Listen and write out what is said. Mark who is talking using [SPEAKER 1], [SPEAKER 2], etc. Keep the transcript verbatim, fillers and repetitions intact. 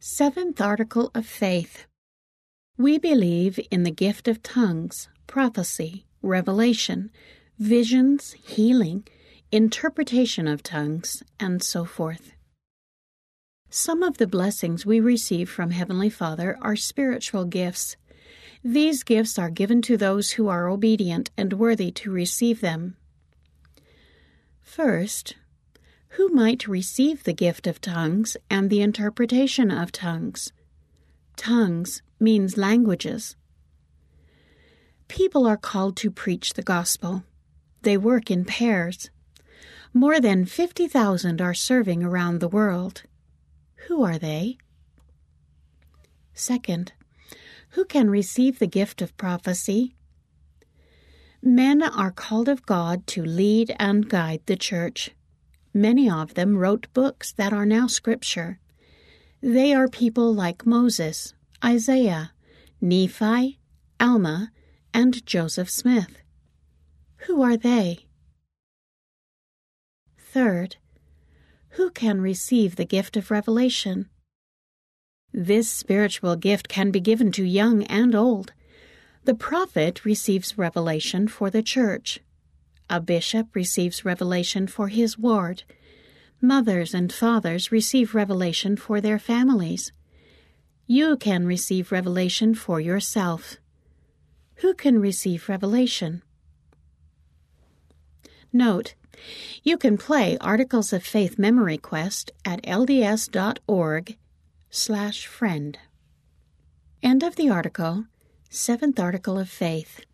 [SPEAKER 1] Seventh Article of Faith. We believe in the gift of tongues, prophecy, revelation, visions, healing, interpretation of tongues, and so forth. Some of the blessings we receive from Heavenly Father are spiritual gifts. These gifts are given to those who are obedient and worthy to receive them. First, who might receive the gift of tongues and the interpretation of tongues? Tongues means languages. People are called to preach the gospel. They work in pairs. More than fifty thousand are serving around the world. Who are they? Second, who can receive the gift of prophecy? Men are called of God to lead and guide the church. Many of them wrote books that are now Scripture. They are people like Moses, Isaiah, Nephi, Alma, and Joseph Smith. Who are they? Third, who can receive the gift of revelation? This spiritual gift can be given to young and old. The prophet receives revelation for the church. A bishop receives revelation for his ward. Mothers and fathers receive revelation for their families. You can receive revelation for yourself. Who can receive revelation? Note, you can play Articles of Faith Memory Quest at lds.org slash friend. End of the article, Seventh Article of Faith.